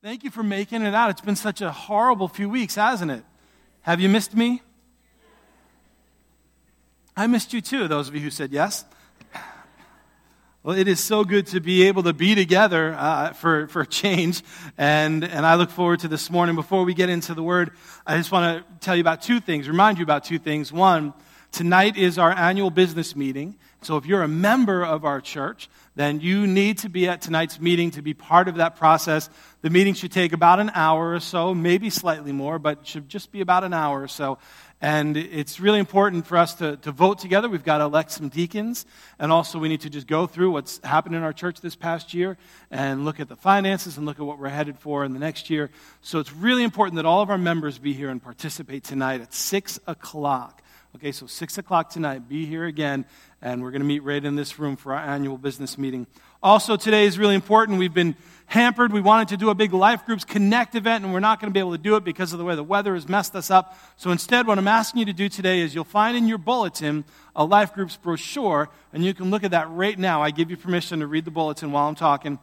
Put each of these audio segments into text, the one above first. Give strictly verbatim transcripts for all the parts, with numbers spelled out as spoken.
Thank you for making it out. It's been such a horrible few weeks, hasn't it? Have you missed me? I missed you too, those of you who said yes. Well, it is so good to be able to be together uh, for, for a change, and, and I look forward to this morning. Before we get into the Word, I just want to tell you about two things, remind you about two things. One, tonight is our annual business meeting, so if you're a member of our church, then you need to be at tonight's meeting to be part of that process. The meeting should take about an hour or so, maybe slightly more, but should just be about an hour or so. And it's really important for us to, to vote together. We've got to elect some deacons, and also we need to just go through what's happened in our church this past year and look at the finances and look at what we're headed for in the next year. So it's really important that all of our members be here and participate tonight at six o'clock. Okay, so six o'clock tonight, be here again, and we're going to meet right in this room for our annual business meeting. Also, today is really important. We've been hampered. We wanted to do a big Life Groups Connect event, and we're not going to be able to do it because of the way the weather has messed us up. So instead, what I'm asking you to do today is you'll find in your bulletin a Life Groups brochure, and you can look at that right now. I give you permission to read the bulletin while I'm talking,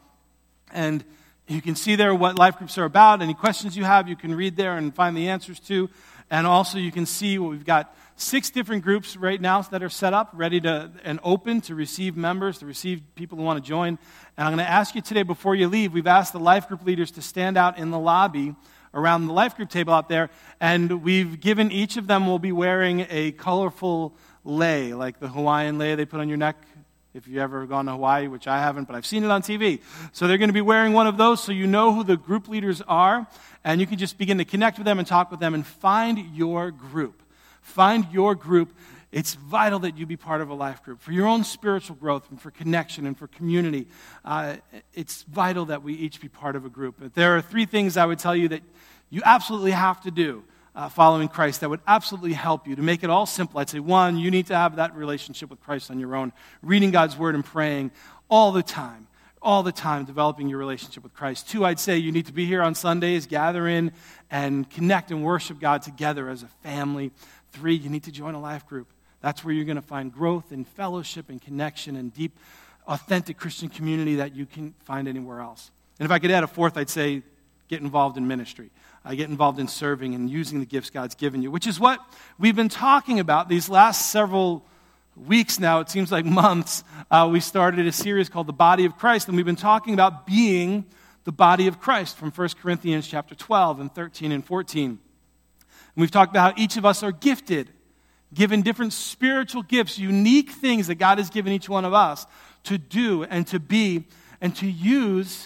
and you can see there what Life Groups are about. Any questions you have, you can read there and find the answers to. And also, you can see what we've got. Six different groups right now that are set up, ready to and open to receive members, to receive people who want to join. And I'm going to ask you today, before you leave, we've asked the life group leaders to stand out in the lobby around the life group table out there, and we've given each of them will be wearing a colorful lei, like the Hawaiian lei they put on your neck if you've ever gone to Hawaii, which I haven't, but I've seen it on T V. So they're going to be wearing one of those so you know who the group leaders are, and you can just begin to connect with them and talk with them and find your group. Find your group. It's vital that you be part of a life group for your own spiritual growth and for connection and for community. Uh, it's vital that we each be part of a group. But there are three things I would tell you that you absolutely have to do uh, following Christ that would absolutely help you. To make it all simple, I'd say, one, you need to have that relationship with Christ on your own, reading God's Word and praying all the time. all the time, developing your relationship with Christ. Two, I'd say you need to be here on Sundays, gather in and connect and worship God together as a family. Three, you need to join a life group. That's where you're going to find growth and fellowship and connection and deep, authentic Christian community that you can find anywhere else. And if I could add a fourth, I'd say get involved in ministry. Uh, get involved in serving and using the gifts God's given you, which is what we've been talking about these last several weeks now. It seems like months. Uh, we started a series called The Body of Christ, and we've been talking about being the body of Christ from First Corinthians chapter twelve and thirteen and fourteen. And we've talked about how each of us are gifted, given different spiritual gifts, unique things that God has given each one of us to do and to be and to use,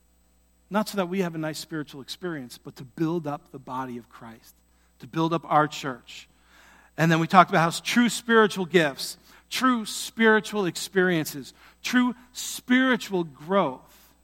not so that we have a nice spiritual experience, but to build up the body of Christ, to build up our church. And then we talked about how true spiritual gifts, true spiritual experiences, true spiritual growth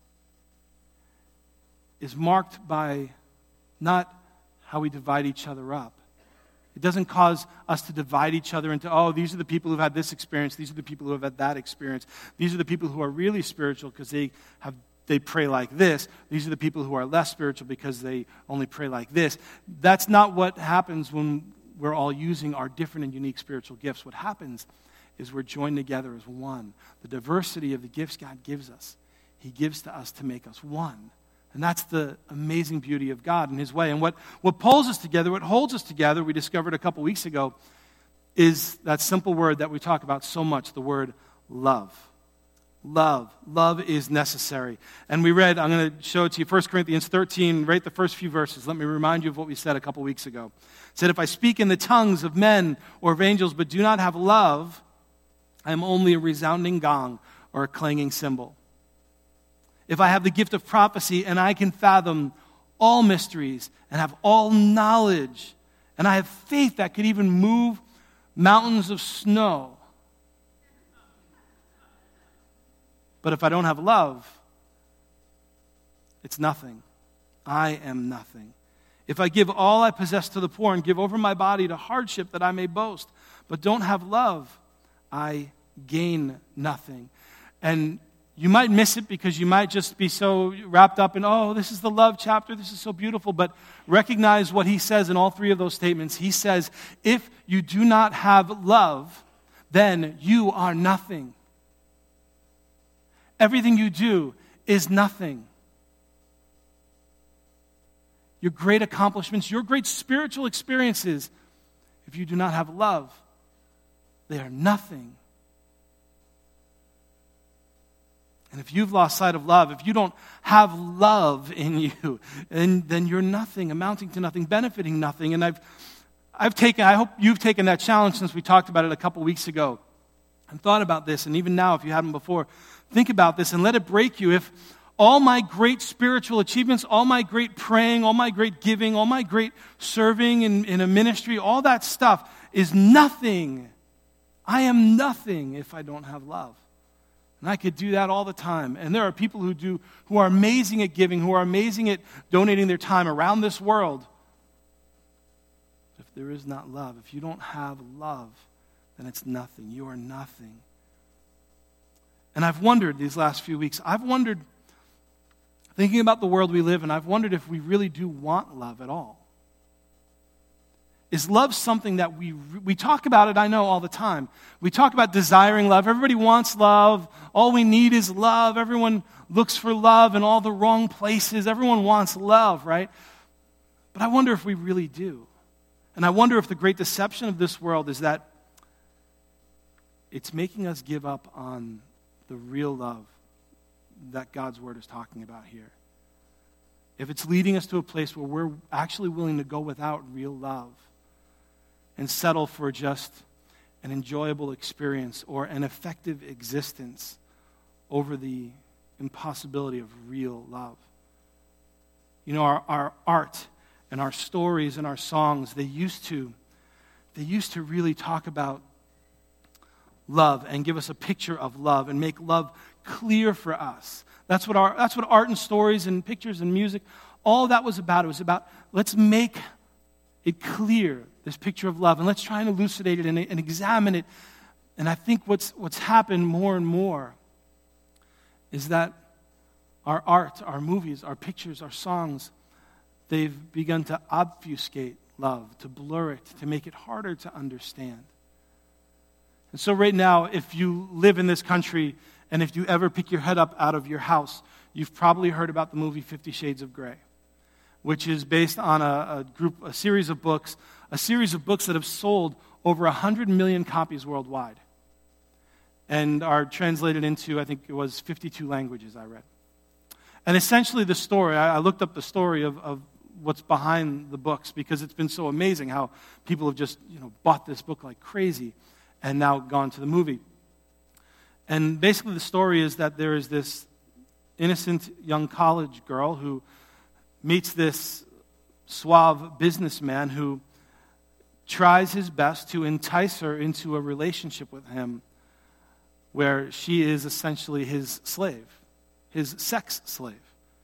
is marked by not how we divide each other up. It doesn't cause us to divide each other into, oh, these are the people who've had this experience, these are the people who have had that experience, these are the people who are really spiritual because they have they pray like this, these are the people who are less spiritual because they only pray like this. That's not what happens when we're all using our different and unique spiritual gifts. What happens is we're joined together as one. The diversity of the gifts God gives us, He gives to us to make us one. And that's the amazing beauty of God and His way. And what, what pulls us together, what holds us together, we discovered a couple weeks ago, is that simple word that we talk about so much, the word love. Love. Love is necessary. And we read, I'm going to show it to you, First Corinthians thirteen, right the first few verses. Let me remind you of what we said a couple weeks ago. It said, if I speak in the tongues of men or of angels but do not have love, I am only a resounding gong or a clanging cymbal. If I have the gift of prophecy and I can fathom all mysteries and have all knowledge, and I have faith that could even move mountains of snow, but if I don't have love, it's nothing. I am nothing. If I give all I possess to the poor and give over my body to hardship that I may boast, but don't have love, I gain nothing. And you might miss it because you might just be so wrapped up in, oh, this is the love chapter, this is so beautiful. But recognize what he says in all three of those statements. He says, if you do not have love, then you are nothing. Everything you do is nothing. your great accomplishments, your great spiritual experiences, if you do not have love, they are nothing. And if you've lost sight of love, if you don't have love in you, then, then you're nothing, amounting to nothing, benefiting nothing. And I've, I've taken, I hope you've taken that challenge since we talked about it a couple weeks ago and thought about this. And even now, if you hadn't before, think about this and let it break you. If all my great spiritual achievements, all my great praying, all my great giving, all my great serving in, in a ministry, all that stuff is nothing. I am nothing if I don't have love. And I could do that all the time. And there are people who do, who are amazing at giving, who are amazing at donating their time around this world. If there is not love, if you don't have love, then it's nothing. You are nothing. And I've wondered these last few weeks, I've wondered, thinking about the world we live in, I've wondered if we really do want love at all. Is love something that we we talk about it, I know, all the time. We talk about desiring love. Everybody wants love. All we need is love. Everyone looks for love in all the wrong places. Everyone wants love, right? But I wonder if we really do. And I wonder if the great deception of this world is that it's making us give up on the real love that God's Word is talking about here. If it's leading us to a place where we're actually willing to go without real love and settle for just an enjoyable experience or an effective existence over the impossibility of real love. You know, our, our art and our stories and our songs, they used to, they used to really talk about love and give us a picture of love and make love clear for us. That's what our that's what art and stories and pictures and music, all that was about. It was about, let's make it clear, this picture of love, and let's try and elucidate it and, and examine it. And I think what's what's happened more and more is that our art, our movies, our pictures, our songs, they've begun to obfuscate love, to blur it, to make it harder to understand. And so right now, if you live in this country, and if you ever pick your head up out of your house, you've probably heard about the movie Fifty Shades of Grey, which is based on a, a group, a series of books, a series of books that have sold over one hundred million copies worldwide and are translated into, I think it was fifty-two languages I read. And essentially the story, I, I looked up the story of, of what's behind the books because it's been so amazing how people have just, you know, bought this book like crazy and now gone to the movie. And basically the story is that there is this innocent young college girl who meets this suave businessman who tries his best to entice her into a relationship with him where she is essentially his slave, his sex slave.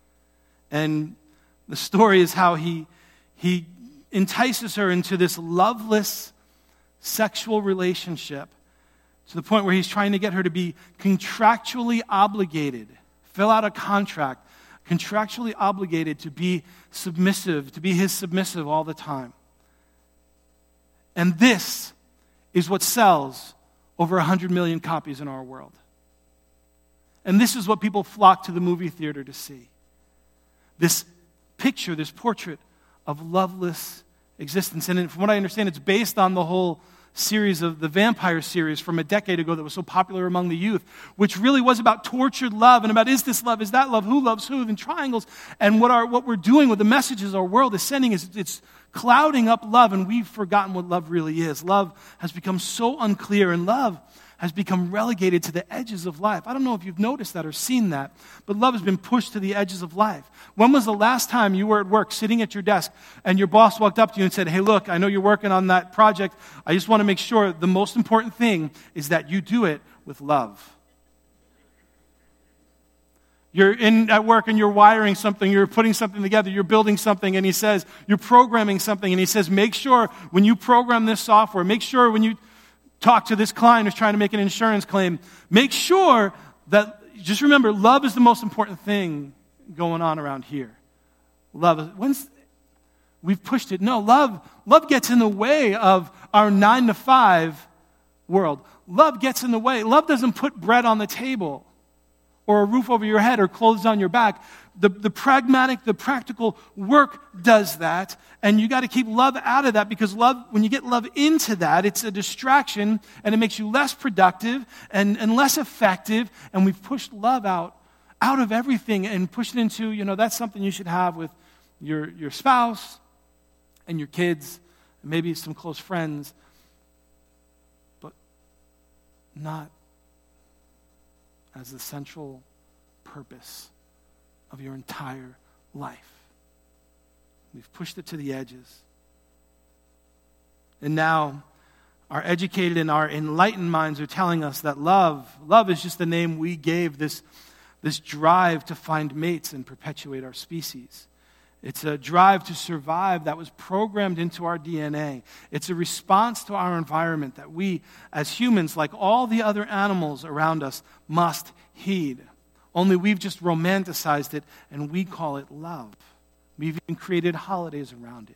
And the story is how he, he entices her into this loveless sexual relationship to the point where he's trying to get her to be contractually obligated, fill out a contract, contractually obligated to be submissive, to be his submissive all the time. And this is what sells over one hundred million copies in our world. And this is what people flock to the movie theater to see. This picture, this portrait of loveless existence. And from what I understand, it's based on the whole series of the Vampire series from a decade ago that was so popular among the youth, which really was about tortured love and about is this love, is that love, who loves who, and triangles. And what our what we're doing with the messages our world is sending is it's clouding up love, and we've forgotten what love really is. Love has become so unclear, and love has become relegated to the edges of life. I don't know if you've noticed that or seen that, but love has been pushed to the edges of life. When was the last time you were at work sitting at your desk and your boss walked up to you and said, hey, look, I know you're working on that project. I just want to make sure the most important thing is that you do it with love. You're in at work and you're wiring something, you're putting something together, you're building something, and he says, you're programming something, and he says, make sure when you program this software, make sure when you talk to this client who's trying to make an insurance claim, make sure that, just remember, love is the most important thing going on around here. Love is, when's, we've pushed it. No, love, love gets in the way of our nine to five world. Love gets in the way. Love doesn't put bread on the table or a roof over your head or clothes on your back. The, the pragmatic, the practical work does that, and you got to keep love out of that, because love, when you get love into that, it's a distraction, and it makes you less productive and, and less effective, and we've pushed love out, out of everything and pushed it into, you know, that's something you should have with your, your spouse and your kids, maybe some close friends, but not as the central purpose of your entire life. We've pushed it to the edges. And now our educated and our enlightened minds are telling us that love, love is just the name we gave this, this drive to find mates and perpetuate our species. It's a drive to survive that was programmed into our D N A. It's a response to our environment that we, as humans, like all the other animals around us, must heed. Only we've just romanticized it, and we call it love. We've even created holidays around it.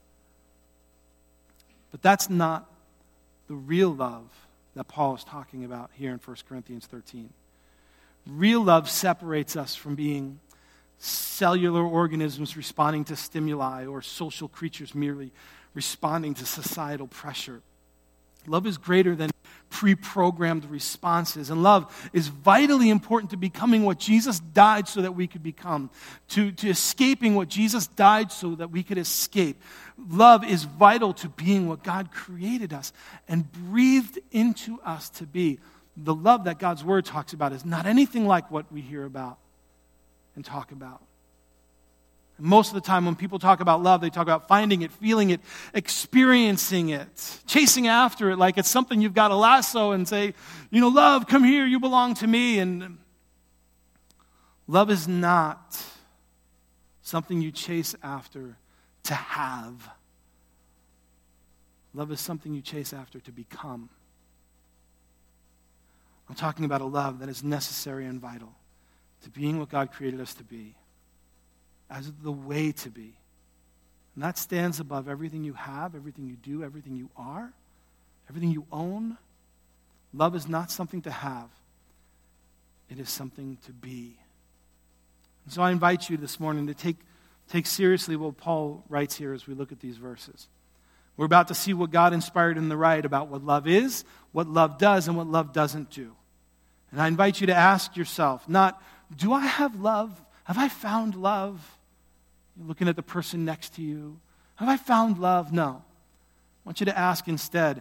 But that's not the real love that Paul is talking about here in First Corinthians thirteen. Real love separates us from being cellular organisms responding to stimuli or social creatures merely responding to societal pressure. Love is greater than pre-programmed responses, and love is vitally important to becoming what Jesus died so that we could become, to, to escaping what Jesus died so that we could escape. Love is vital to being what God created us and breathed into us to be. The love that God's Word talks about is not anything like what we hear about and talk about. And most of the time when people talk about love, they talk about finding it, feeling it, experiencing it, chasing after it like it's something you've got to lasso and say, you know, love, come here, you belong to me. And love is not something you chase after to have. Love is something you chase after to become. I'm talking about a love that is necessary and vital to being what God created us to be, as the way to be. And that stands above everything you have, everything you do, everything you are, everything you own. Love is not something to have. It is something to be. And so I invite you this morning to take, take seriously what Paul writes here as we look at these verses. We're about to see what God inspired in the right about what love is, what love does, and what love doesn't do. And I invite you to ask yourself, not, do I have love? Have I found love? You're looking at the person next to you. Have I found love? No. I want you to ask instead,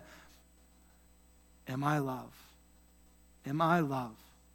am I love? Am I love?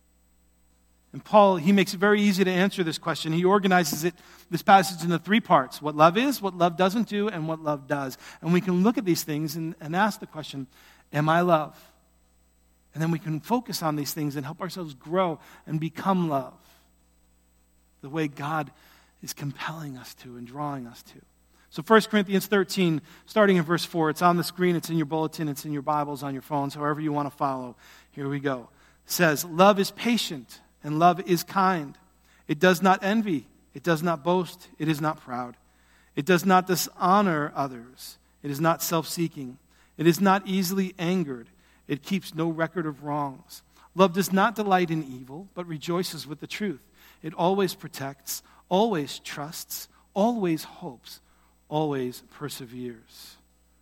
And Paul, he makes it very easy to answer this question. He organizes it, this passage, into three parts. What love is, what love doesn't do, and what love does. And we can look at these things and, and ask the question, am I love? And then we can focus on these things and help ourselves grow and become love, the way God is compelling us to and drawing us to. So First Corinthians thirteen, starting in verse four, it's on the screen, it's in your bulletin, it's in your Bibles, on your phones, however you want to follow. Here we go. It says, love is patient and love is kind. It does not envy. It does not boast. It is not proud. It does not dishonor others. It is not self-seeking. It is not easily angered. It keeps no record of wrongs. Love does not delight in evil, but rejoices with the truth. It always protects, always trusts, always hopes, always perseveres.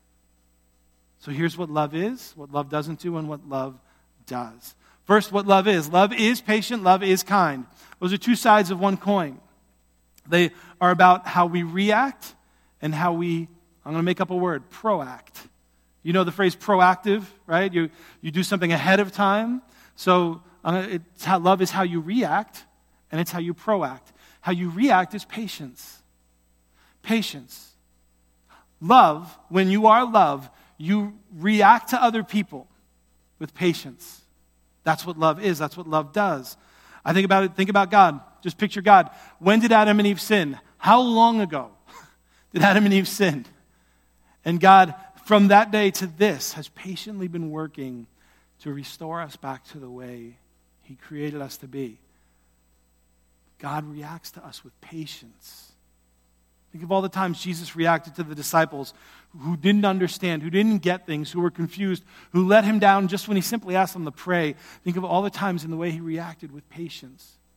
So here's what love is, what love doesn't do, and what love does. First, what love is. Love is patient, love is kind. Those are two sides of one coin. They are about how we react and how we, I'm going to make up a word, proact. You know the phrase proactive, right? You you do something ahead of time. So uh, it's how, love is how you react, and it's how you proact. How you react is patience. Patience. Love, when you are love, you react to other people with patience. That's what love is. That's what love does. I think about it, think about God. Just picture God. When did Adam and Eve sin? How long ago did Adam and Eve sin? And God, from that day to this, has patiently been working to restore us back to the way He created us to be. God reacts to us with patience. Think of all the times Jesus reacted to the disciples who didn't understand, who didn't get things, who were confused, who let Him down just when He simply asked them to pray. Think of all the times in the way He reacted with patience.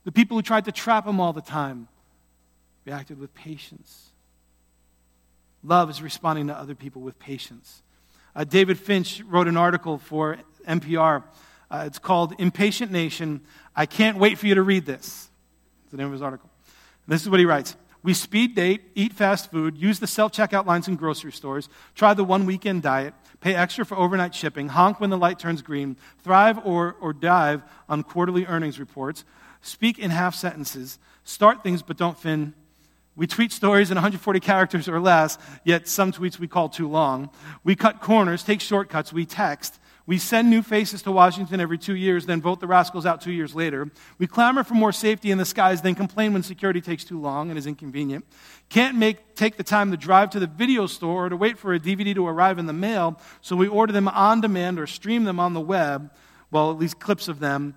The people who tried to trap him all the time reacted with patience. Love is responding to other people with patience. Uh, David Finch wrote an article for N P R. Uh, it's called Impatient Nation. I can't wait for you to read this. That's the name of his article. This is what he writes. We speed date, eat fast food, use the self-checkout lines in grocery stores, try the one weekend diet, pay extra for overnight shipping, honk when the light turns green, thrive or, or dive on quarterly earnings reports, speak in half sentences, start things but don't fin. We tweet stories in one hundred forty characters or less, yet some tweets we call too long. We cut corners, take shortcuts, we text. We send new faces to Washington every two years, then vote the rascals out two years later. We clamor for more safety in the skies, then complain when security takes too long and is inconvenient. Can't make take the time to drive to the video store or to wait for a D V D to arrive in the mail, so we order them on demand or stream them on the web, well, at least clips of them.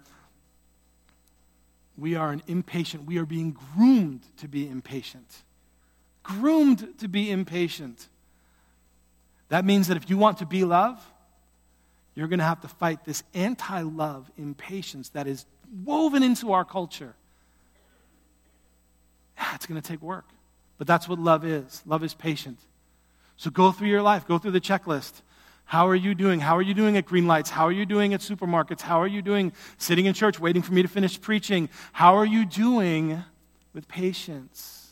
We are an impatient. We are being groomed to be impatient. Groomed to be impatient. That means that if you want to be love, you're going to have to fight this anti-love impatience that is woven into our culture. Yeah, it's going to take work. But that's what love is. Love is patient. So go through your life. Go through the checklist. How are you doing? How are you doing at green lights? How are you doing at supermarkets? How are you doing sitting in church waiting for me to finish preaching? How are you doing with patience?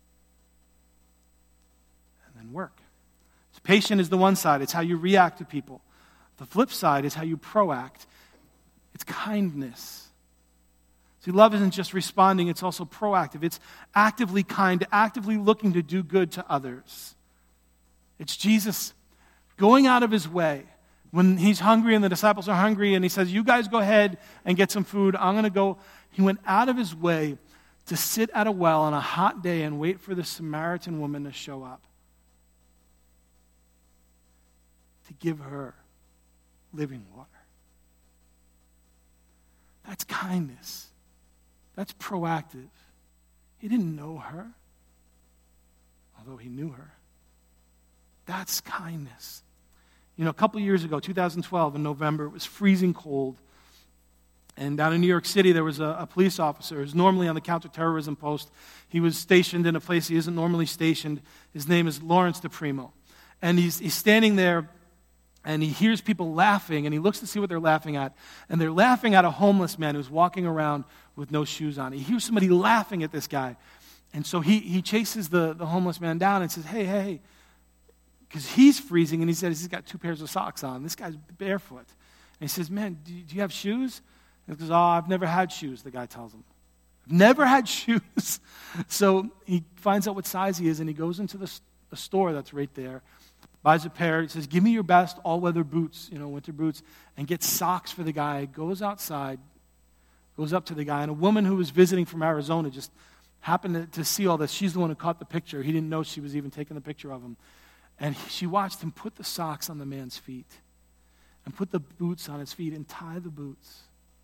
And then work. So patient is the one side. It's how you react to people. The flip side is how you proact. It's kindness. See, love isn't just responding, it's also proactive. It's actively kind, actively looking to do good to others. It's Jesus going out of his way when he's hungry and the disciples are hungry and he says, you guys go ahead and get some food. I'm going to go. He went out of his way to sit at a well on a hot day and wait for the Samaritan woman to show up. To give her living water. That's kindness. That's proactive. He didn't know her, although he knew her. That's kindness. You know, a couple years ago, two thousand twelve, in November, it was freezing cold. And down in New York City, there was a, a police officer who's normally on the counterterrorism post. He was stationed in a place he isn't normally stationed. His name is Lawrence DePrimo. And he's, he's standing there, and he hears people laughing, and he looks to see what they're laughing at. And they're laughing at a homeless man who's walking around with no shoes on. He hears somebody laughing at this guy. And so he, he chases the, the homeless man down and says, hey, hey, hey. Because he's freezing, and he says he's got two pairs of socks on. This guy's barefoot. And he says, man, do you, do you have shoes? And he goes, oh, I've never had shoes, the guy tells him. I've never had shoes. So he finds out what size he is, and he goes into the, the store that's right there, buys a pair. He says, give me your best all-weather boots, you know, winter boots, and gets socks for the guy. Goes outside, goes up to the guy, and a woman who was visiting from Arizona just happened to, to see all this. She's the one who caught the picture. He didn't know she was even taking the picture of him. And she watched him put the socks on the man's feet and put the boots on his feet and tie the boots.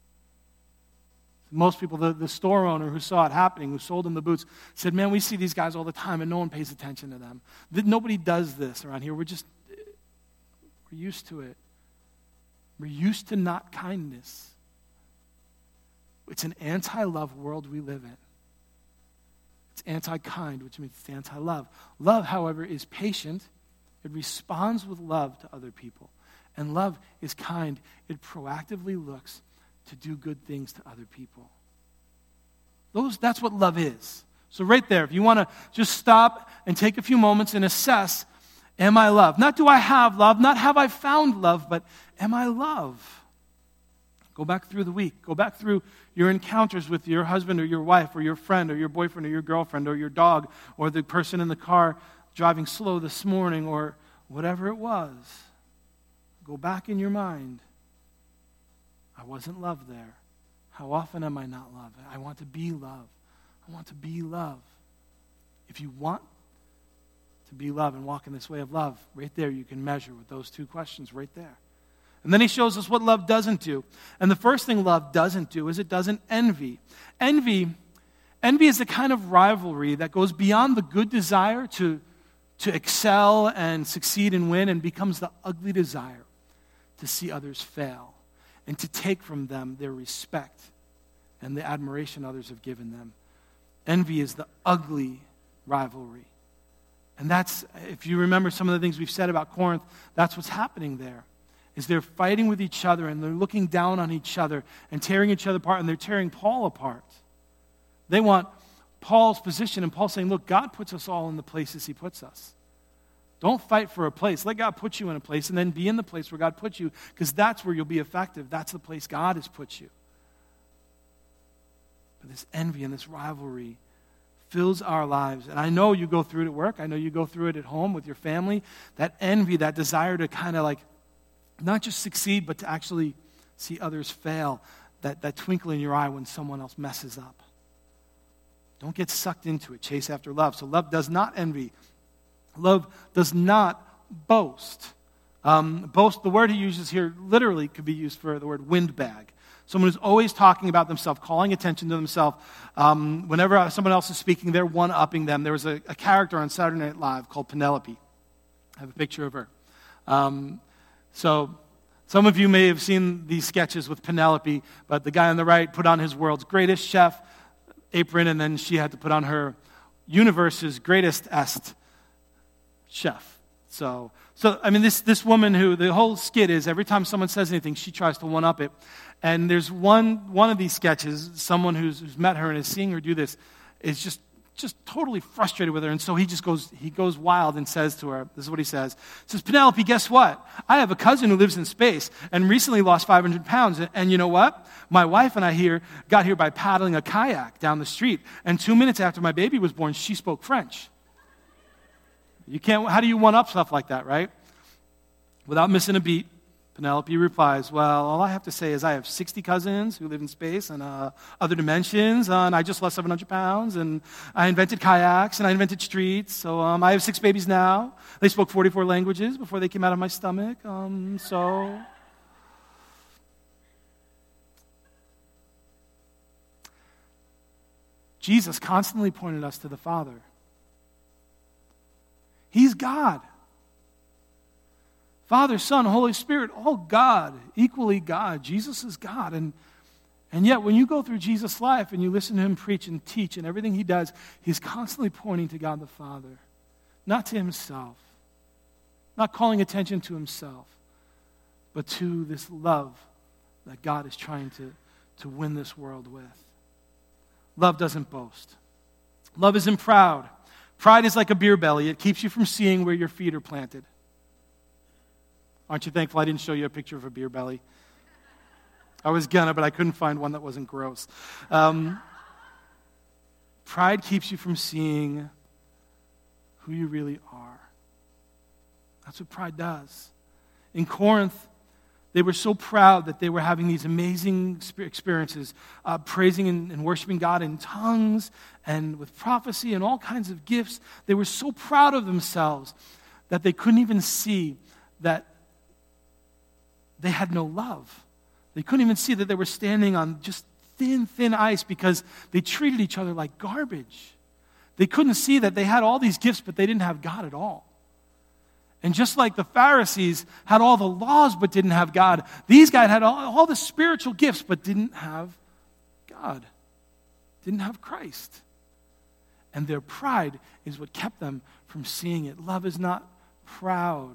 Most people, the, the store owner who saw it happening, who sold him the boots, said, man, we see these guys all the time and no one pays attention to them. Nobody does this around here. We're just, we're used to it. We're used to not kindness. It's an anti-love world we live in. It's anti-kind, which means it's anti-love. Love, however, is patient. It responds with love to other people. And love is kind. It proactively looks to do good things to other people. Those, that's what love is. So right there, if you want to just stop and take a few moments and assess, am I love? Not do I have love, not have I found love, but am I love? Go back through the week. Go back through your encounters with your husband or your wife or your friend or your boyfriend or your girlfriend or your dog or the person in the car driving slow this morning or whatever it was. Go back in your mind. I wasn't loved there. How often am I not loved? I want to be loved. I want to be loved. If you want to be loved and walk in this way of love, right there you can measure with those two questions right there. And then he shows us what love doesn't do. And the first thing love doesn't do is it doesn't envy. Envy, envy is the kind of rivalry that goes beyond the good desire to, to excel and succeed and win and becomes the ugly desire to see others fail and to take from them their respect and the admiration others have given them. Envy is the ugly rivalry. And that's, if you remember some of the things we've said about Corinth, that's what's happening there, is they're fighting with each other, and they're looking down on each other and tearing each other apart, and they're tearing Paul apart. They want Paul's position, and Paul's saying, look, God puts us all in the places he puts us. Don't fight for a place. Let God put you in a place, and then be in the place where God put you, because that's where you'll be effective. That's the place God has put you. But this envy and this rivalry fills our lives. And I know you go through it at work. I know you go through it at home with your family. That envy, that desire to kind of like not just succeed, but to actually see others fail. That, that twinkle in your eye when someone else messes up. Don't get sucked into it. Chase after love. So love does not envy. Love does not boast. Um, boast, the word he uses here literally could be used for the word windbag. Someone who's always talking about themselves, calling attention to themselves. Um, whenever someone else is speaking, they're one-upping them. There was a, a character on Saturday Night Live called Penelope. I have a picture of her. Um, so some of you may have seen these sketches with Penelope, but the guy on the right put on his world's greatest chef apron, and then she had to put on her universe's greatest est chef. So, so I mean, this, this woman who, the whole skit is every time someone says anything, she tries to one-up it. And there's one one of these sketches, someone who's, who's met her and is seeing her do this, is just, just totally frustrated with her. And so he just goes, he goes wild and says to her, this is what he says. He says, Penelope, guess what? I have a cousin who lives in space and recently lost five hundred pounds. And, and you know what? My wife and I here got here by paddling a kayak down the street. And two minutes after my baby was born, she spoke French. You can't, how do you one-up stuff like that, right? Without missing a beat, Penelope replies, well, all I have to say is I have sixty cousins who live in space and uh, other dimensions, uh, and I just lost seven hundred pounds, and I invented kayaks, and I invented streets, so um, I have six babies now. They spoke forty-four languages before they came out of my stomach, um, so... Jesus constantly pointed us to the Father. He's God. Father, Son, Holy Spirit, all God, equally God. Jesus is God. And, and yet when you go through Jesus' life and you listen to him preach and teach and everything he does, he's constantly pointing to God the Father, not to himself, not calling attention to himself, but to this love that God is trying to, to win this world with. Love doesn't boast. Love isn't proud. Pride is like a beer belly. It keeps you from seeing where your feet are planted. Aren't you thankful I didn't show you a picture of a beer belly? I was gonna, but I couldn't find one that wasn't gross. Um, pride keeps you from seeing who you really are. That's what pride does. In Corinth, they were so proud that they were having these amazing experiences, uh, praising and, and worshiping God in tongues and with prophecy and all kinds of gifts. They were so proud of themselves that they couldn't even see that they had no love. They couldn't even see that they were standing on just thin, thin ice because they treated each other like garbage. They couldn't see that they had all these gifts, but they didn't have God at all. And just like the Pharisees had all the laws but didn't have God, these guys had all, all the spiritual gifts but didn't have God, didn't have Christ. And their pride is what kept them from seeing it. Love is not proud.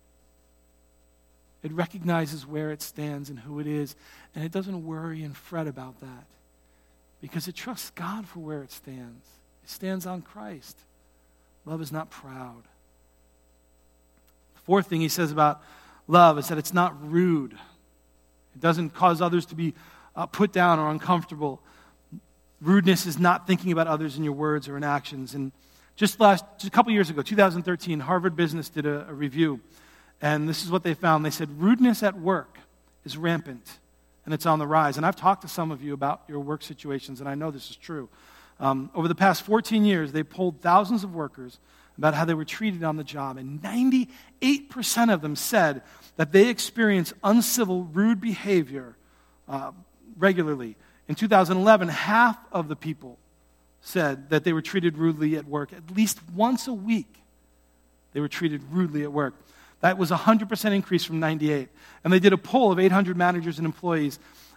It recognizes where it stands and who it is, and it doesn't worry and fret about that because it trusts God for where it stands. It stands on Christ. Love is not proud. The fourth thing he says about love is that it's not rude. It doesn't cause others to be uh, put down or uncomfortable. Rudeness is not thinking about others in your words or in actions. And just last, just a couple years ago, two thousand thirteen, Harvard Business did a, a review. And this is what they found. They said, rudeness at work is rampant, and it's on the rise. And I've talked to some of you about your work situations, and I know this is true. Um, over the past fourteen years, they polled thousands of workers about how they were treated on the job, and ninety-eight percent of them said that they experience uncivil, rude behavior uh, regularly. In two thousand eleven, half of the people said that they were treated rudely at work. At least once a week, they were treated rudely at work. That was a one hundred percent increase from ninety-eight. And they did a poll of eight hundred managers and employees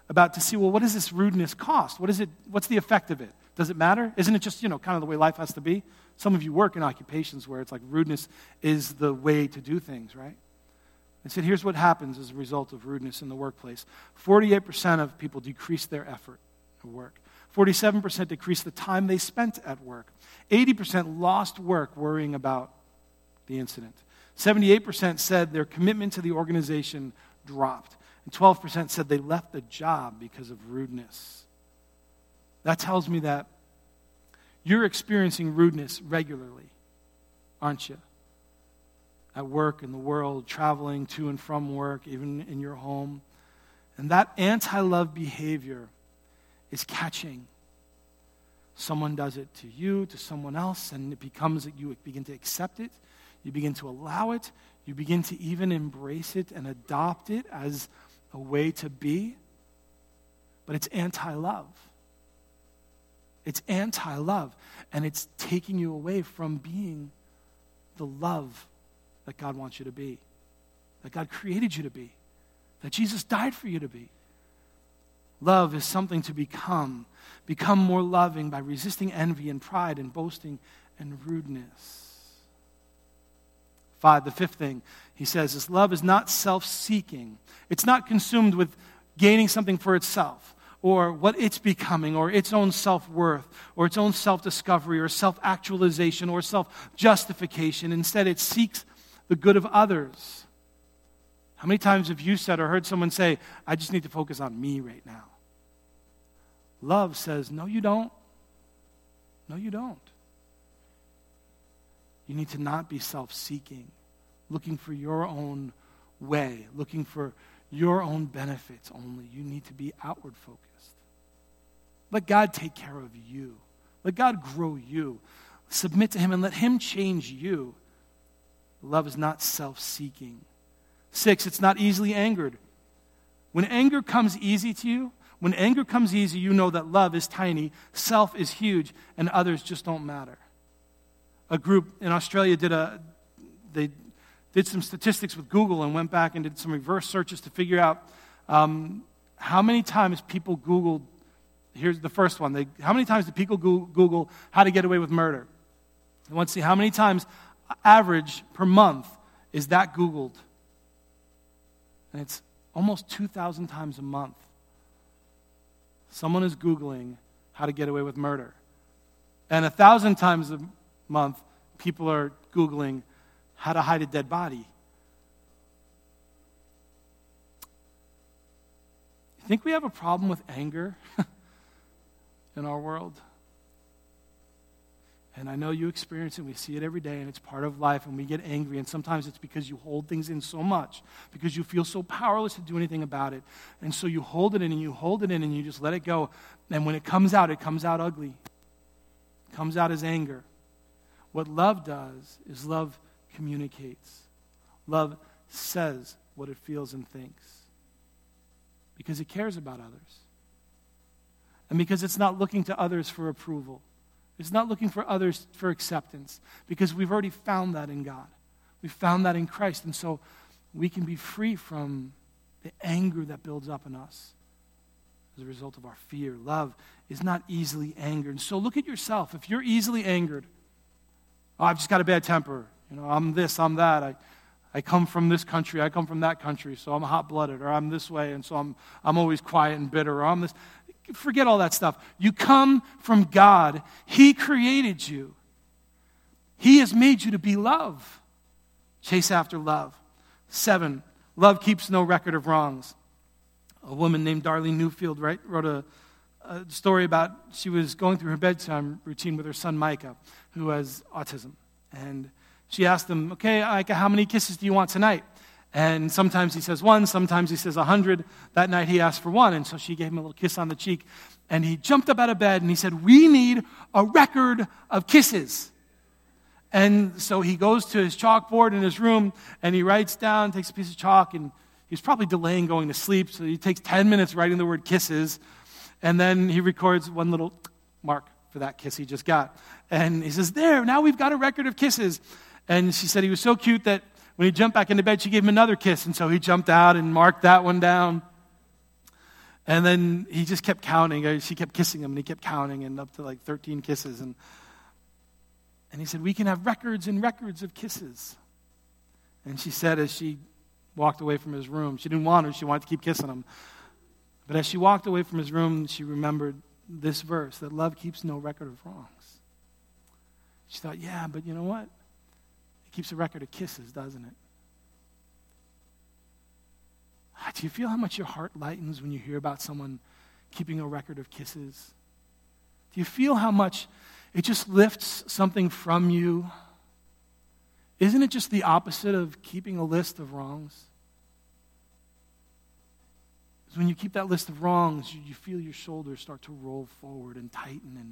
about to see, well, what does this rudeness cost? What is it? What's the effect of it? Does it matter? Isn't it just, you know, kind of the way life has to be? Some of you work in occupations where it's like rudeness is the way to do things, right? And said, here's what happens as a result of rudeness in the workplace. forty-eight percent of people decrease their effort at work. forty-seven percent decreased the time they spent at work. eighty percent lost work worrying about the incident. seventy-eight percent said their commitment to the organization dropped. And twelve percent said they left the job because of rudeness. That tells me that you're experiencing rudeness regularly, aren't you? At work, in the world, traveling to and from work, even in your home. And that anti-love behavior is catching. Someone does it to you, to someone else, and it becomes that you begin to accept it, you begin to allow it, you begin to even embrace it and adopt it as a way to be. But it's anti-love. It's anti-love, and it's taking you away from being the love that God wants you to be, that God created you to be, that Jesus died for you to be. Love is something to become. Become more loving by resisting envy and pride and boasting and rudeness. Five, the fifth thing he says is love is not self-seeking. It's not consumed with gaining something for itself or what it's becoming or its own self-worth or its own self-discovery or self-actualization or self-justification. Instead, it seeks the good of others. How many times have you said or heard someone say, I just need to focus on me right now? Love says, no, you don't. No, you don't. You need to not be self-seeking, looking for your own way, looking for your own benefits only. You need to be outward focused. Let God take care of you. Let God grow you. Submit to Him and let Him change you. Love is not self-seeking. Six, it's not easily angered. When anger comes easy to you, when anger comes easy, you know that love is tiny, self is huge, and others just don't matter. A group in Australia did a, they did some statistics with Google and went back and did some reverse searches to figure out um, how many times people Googled, here's the first one, they, how many times did people Google how to get away with murder? They want to see how many times, average per month, is that Googled. And it's almost two thousand times a month. Someone is Googling how to get away with murder. And a thousand times a month, people are Googling how to hide a dead body. You think we have a problem with anger in our world? And I know you experience it. We see it every day, and it's part of life, and we get angry. And sometimes it's because you hold things in so much, because you feel so powerless to do anything about it. And so you hold it in, and you hold it in, and you just let it go. And when it comes out, it comes out ugly. It comes out as anger. What love does is love communicates. Love says what it feels and thinks. Because it cares about others. And because it's not looking to others for approval. It's not looking for others for acceptance, because we've already found that in God. We've found that in Christ, and so we can be free from the anger that builds up in us as a result of our fear. Love is not easily angered. And so look at yourself. If you're easily angered, oh, I've just got a bad temper. You know, I'm this, I'm that. I, I come from this country, I come from that country, so I'm hot-blooded, or I'm this way, and so I'm I'm always quiet and bitter, or I'm this. Forget all that stuff. You come from God. He created you. He has made you to be love. Chase after love. Seven, love keeps no record of wrongs. A woman named Darlene Newfield right, wrote a, a story about, she was going through her bedtime routine with her son Micah, who has autism. And she asked him, okay, Micah, how many kisses do you want tonight? And sometimes he says one, sometimes he says a hundred. That night he asked for one, and so she gave him a little kiss on the cheek. And he jumped up out of bed and he said, we need a record of kisses. And so he goes to his chalkboard in his room and he writes down, takes a piece of chalk, and he's probably delaying going to sleep, so he takes ten minutes writing the word kisses. And then he records one little mark for that kiss he just got. And he says, there, now we've got a record of kisses. And she said he was so cute that when he jumped back into bed, she gave him another kiss, and so he jumped out and marked that one down. And then he just kept counting. She kept kissing him, and he kept counting, and up to like thirteen kisses. And, and he said, we can have records and records of kisses. And she said as she walked away from his room, she didn't want to, she wanted to keep kissing him. But as she walked away from his room, she remembered this verse, that love keeps no record of wrongs. She thought, yeah, but you know what? It keeps a record of kisses, doesn't it? Do you feel how much your heart lightens when you hear about someone keeping a record of kisses? Do you feel how much it just lifts something from you? Isn't it just the opposite of keeping a list of wrongs? Because when you keep that list of wrongs, you, you feel your shoulders start to roll forward and tighten, and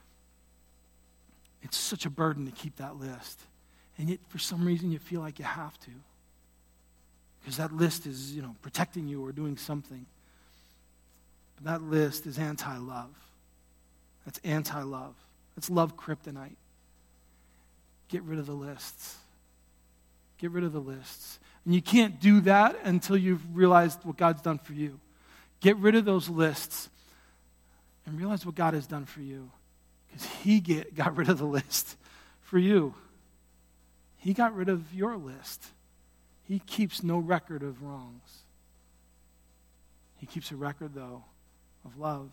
it's such a burden to keep that list. And yet, for some reason, you feel like you have to. Because that list is, you know, protecting you or doing something. But that list is anti-love. That's anti-love. That's love kryptonite. Get rid of the lists. Get rid of the lists. And you can't do that until you've realized what God's done for you. Get rid of those lists and realize what God has done for you. Because he get, got rid of the list for you. He got rid of your list. He keeps no record of wrongs. He keeps a record, though, of love.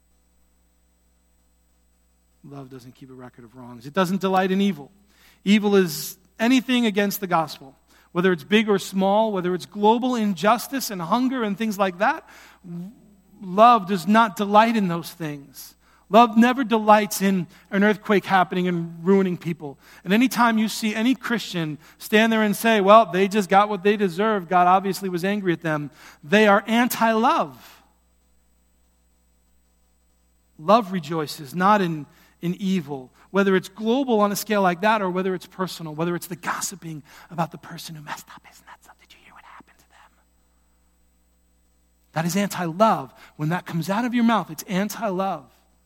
Love doesn't keep a record of wrongs. It doesn't delight in evil. Evil is anything against the gospel, whether it's big or small, whether it's global injustice and hunger and things like that. Love does not delight in those things. Love never delights in an earthquake happening and ruining people. And anytime you see any Christian stand there and say, well, they just got what they deserved, God obviously was angry at them, they are anti-love. Love rejoices not in, in evil, whether it's global on a scale like that or whether it's personal, whether it's the gossiping about the person who messed up. Isn't that something? Did you hear what happened to them? That is anti-love. When that comes out of your mouth, it's anti-love.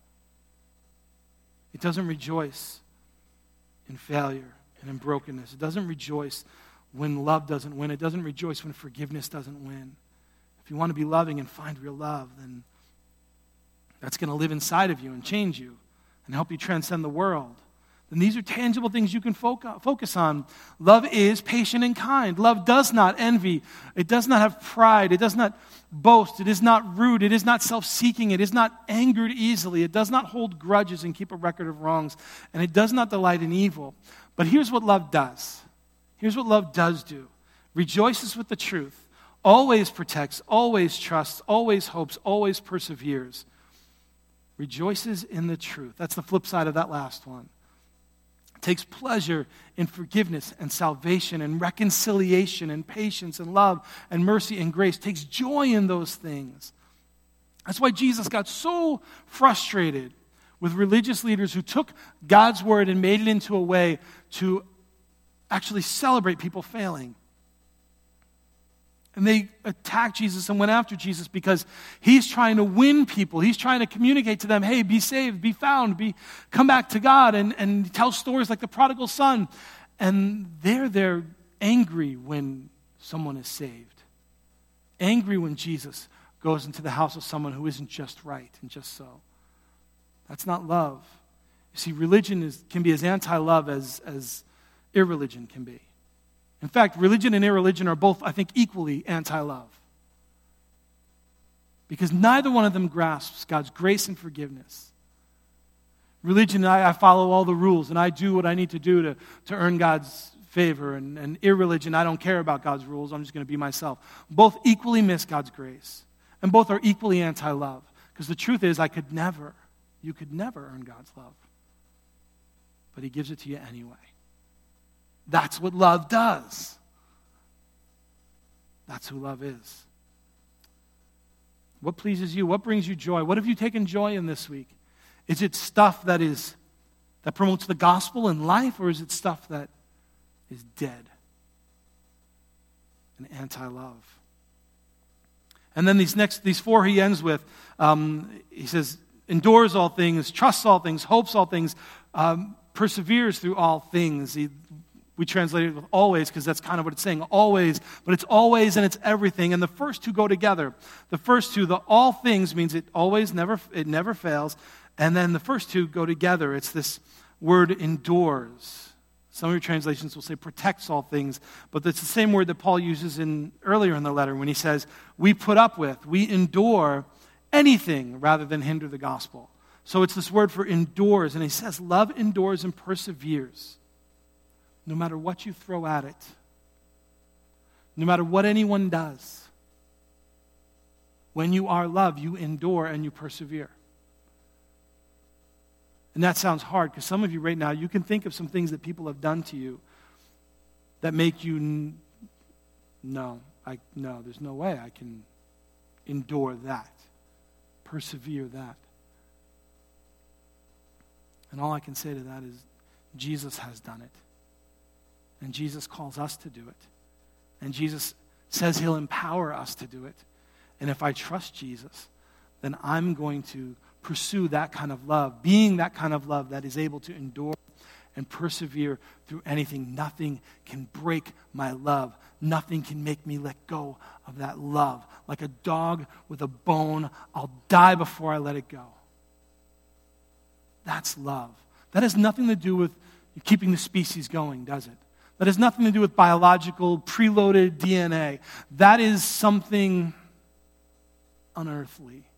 It doesn't rejoice in failure and in brokenness. It doesn't rejoice when love doesn't win. It doesn't rejoice when forgiveness doesn't win. If you want to be loving and find real love, then that's going to live inside of you and change you and help you transcend the world. Then these are tangible things you can focus on. Love is patient and kind. Love does not envy. It does not have pride. It does not boast. It is not rude. It is not self-seeking. It is not angered easily. It does not hold grudges and keep a record of wrongs. And it does not delight in evil. But here's what love does. Here's what love does do. Rejoices with the truth. Always protects. Always trusts. Always hopes. Always perseveres. Rejoices in the truth. That's the flip side of that last one. Takes pleasure in forgiveness and salvation and reconciliation and patience and love and mercy and grace. Takes joy in those things. That's why Jesus got so frustrated with religious leaders who took God's word and made it into a way to actually celebrate people failing. And they attacked Jesus and went after Jesus because he's trying to win people. He's trying to communicate to them, hey, be saved, be found, be come back to God, and, and tell stories like the prodigal son. And they're, they're angry when someone is saved. Angry when Jesus goes into the house of someone who isn't just right and just so. That's not love. You see, religion is, can be as anti-love as, as irreligion can be. In fact, religion and irreligion are both, I think, equally anti-love. Because neither one of them grasps God's grace and forgiveness. Religion, I, I follow all the rules, and I do what I need to do to, to earn God's favor. And, and irreligion, I don't care about God's rules. I'm just going to be myself. Both equally miss God's grace. And both are equally anti-love. Because the truth is, I could never, you could never earn God's love. But he gives it to you anyway. That's what love does. That's who love is. What pleases you? What brings you joy? What have you taken joy in this week? Is it stuff that is that promotes the gospel in life, or is it stuff that is dead and anti-love? And then these next these four he ends with. Um, he says, endures all things, trusts all things, hopes all things, um, perseveres through all things. He, we translate it with always because that's kind of what it's saying, always. But it's always and it's everything. And the first two go together. The first two, the all things, means it always, never, it never fails. And then the first two go together. It's this word endures. Some of your translations will say protects all things. But it's the same word that Paul uses in earlier in the letter when he says, we put up with, we endure anything rather than hinder the gospel. So it's this word for endures. And he says, love endures and perseveres. No matter what you throw at it, no matter what anyone does, when you are love, you endure and you persevere. And that sounds hard because some of you right now, you can think of some things that people have done to you that make you, n- no, I, no, there's no way I can endure that, persevere that. And all I can say to that is Jesus has done it. And Jesus calls us to do it. And Jesus says he'll empower us to do it. And if I trust Jesus, then I'm going to pursue that kind of love, being that kind of love that is able to endure and persevere through anything. Nothing can break my love. Nothing can make me let go of that love. Like a dog with a bone, I'll die before I let it go. That's love. That has nothing to do with keeping the species going, does it? That has nothing to do with biological, preloaded D N A. That is something unearthly.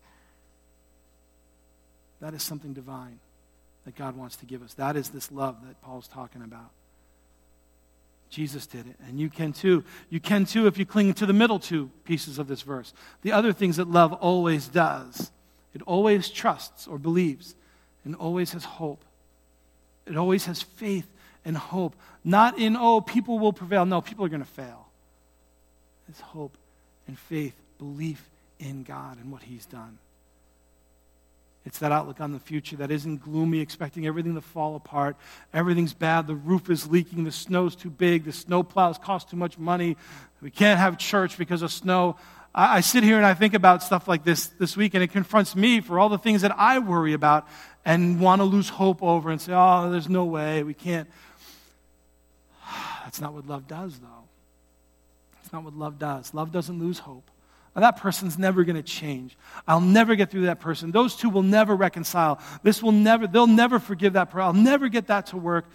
That is something divine that God wants to give us. That is this love that Paul's talking about. Jesus did it, and you can too. You can too if you cling to the middle two pieces of this verse. The other things that love always does. It always trusts or believes, and always has hope. It always has faith and hope. Not in, oh, people will prevail. No, people are going to fail. It's hope and faith, belief in God and what he's done. It's that outlook on the future that isn't gloomy, expecting everything to fall apart. Everything's bad. The roof is leaking. The snow's too big. The snow plows cost too much money. We can't have church because of snow. I, I sit here and I think about stuff like this this week, and it confronts me for all the things that I worry about and want to lose hope over and say, oh, there's no way. We can't. That's not what love does, though. That's not what love does. Love doesn't lose hope. Now, that person's never going to change. I'll never get through that person. Those two will never reconcile. This will never, they'll never forgive that person. I'll never get that to work.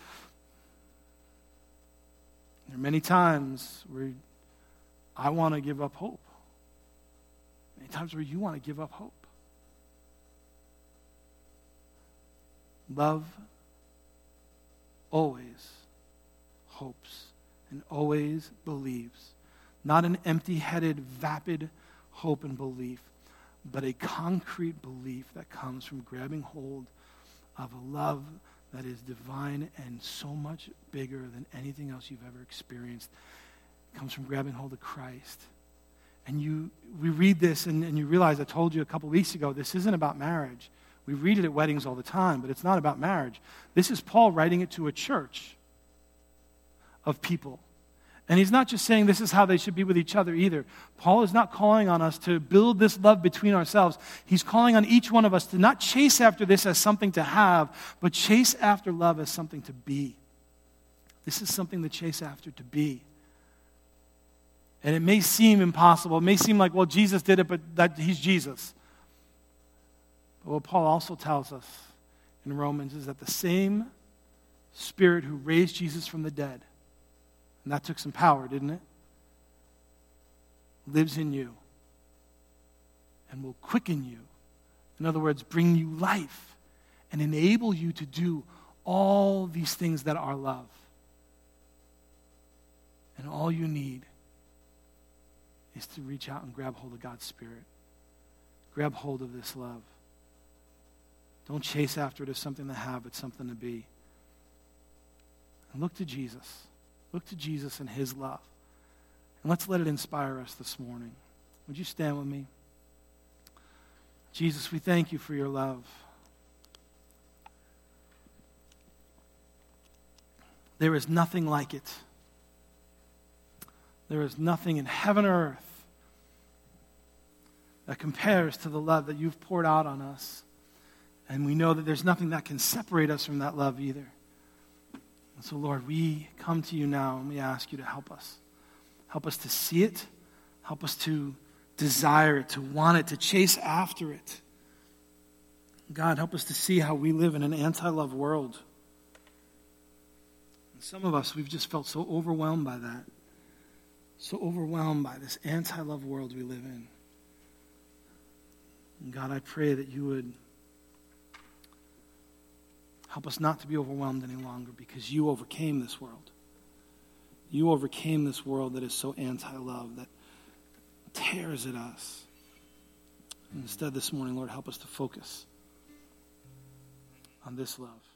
There are many times where I want to give up hope. Many times where you want to give up hope. Love always hopes and always believes. Not an empty-headed, vapid hope and belief, but a concrete belief that comes from grabbing hold of a love that is divine and so much bigger than anything else you've ever experienced. It comes from grabbing hold of Christ. And you, we read this and, and you realize, I told you a couple weeks ago, this isn't about marriage. We read it at weddings all the time, but it's not about marriage. This is Paul writing it to a church of people. And he's not just saying this is how they should be with each other either. Paul is not calling on us to build this love between ourselves. He's calling on each one of us to not chase after this as something to have, but chase after love as something to be. This is something to chase after, to be. And it may seem impossible. It may seem like, well, Jesus did it, but that he's Jesus. But what Paul also tells us in Romans is that the same Spirit who raised Jesus from the dead, and that took some power, didn't it? Lives in you and will quicken you. In other words, bring you life and enable you to do all these things that are love. And all you need is to reach out and grab hold of God's Spirit. Grab hold of this love. Don't chase after it as something to have, but something to be. And look to Jesus. Look to Jesus and his love. And let's let it inspire us this morning. Would you stand with me? Jesus, we thank you for your love. There is nothing like it. There is nothing in heaven or earth that compares to the love that you've poured out on us. And we know that there's nothing that can separate us from that love either. And so, Lord, we come to you now and we ask you to help us. Help us to see it. Help us to desire it, to want it, to chase after it. God, help us to see how we live in an anti-love world. And some of us, we've just felt so overwhelmed by that. So overwhelmed by this anti-love world we live in. And God, I pray that you would help us not to be overwhelmed any longer, because you overcame this world. You overcame this world that is so anti-love, that tears at us. And instead this morning, Lord, help us to focus on this love.